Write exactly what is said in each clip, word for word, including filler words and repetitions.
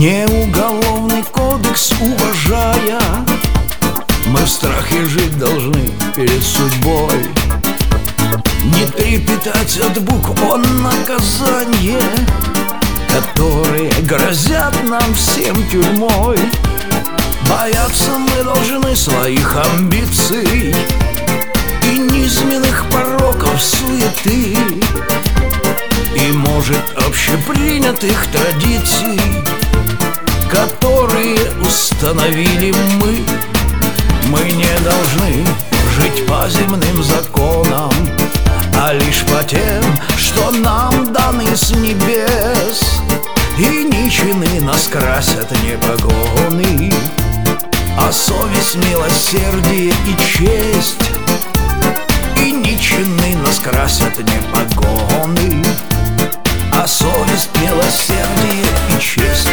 Не уголовный кодекс уважая, мы в страхе жить должны перед судьбой. Не трепетать от букв о наказании, которые грозят нам всем тюрьмой. Бояться мы должны своих амбиций и низменных пороков суеты, и, может, общепринятых традиций, которые установили мы. Мы не должны жить по земным законам, а лишь по тем, что нам даны с небес. И ни чины нас красят не погоны, а совесть, милосердие и честь. И ни чины нас красят не погоны, а совесть, милосердие и честь.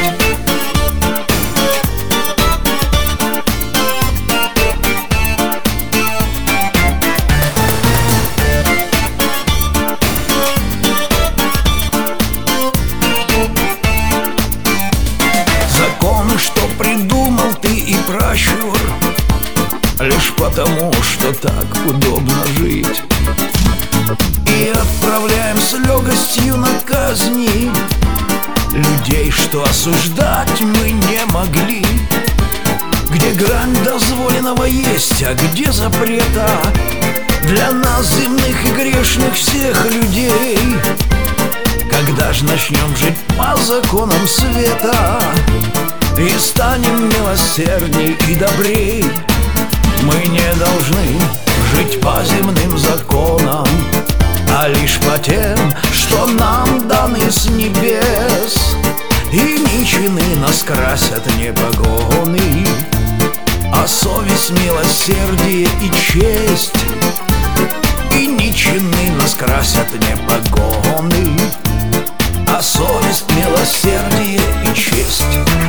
Законы, что придумал ты и пращур, лишь потому, что так удобно жить. И отправляем с легкостью на казни людей, что осуждать мы не могли. Где грань дозволенного есть, а где запрета для нас, земных и грешных всех людей? Когда ж начнем жить по законам света и станем милосердней и добрей? Мы не должны жить по земным законам, а лишь по тем, что нам даны с небес. И ни чины нас красят не погоны, а совесть, милосердие и честь. И ни чины нас красят не погоны, а совесть, милосердие и честь.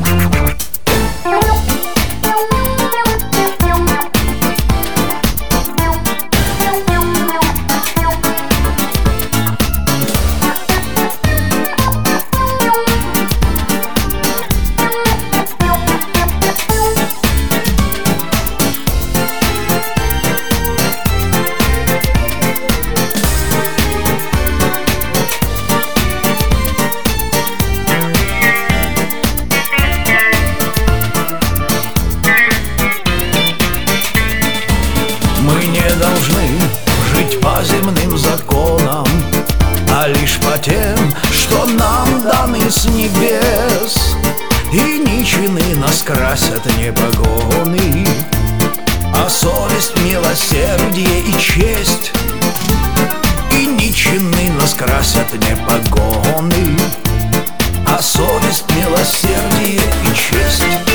Мы не должны жить по земным законам, а лишь по тем, что нам даны с небес. И ни чины нас красят не погоны, а совесть, милосердие и честь. И ни чины нас красят не погоны, а совесть, милосердие и честь.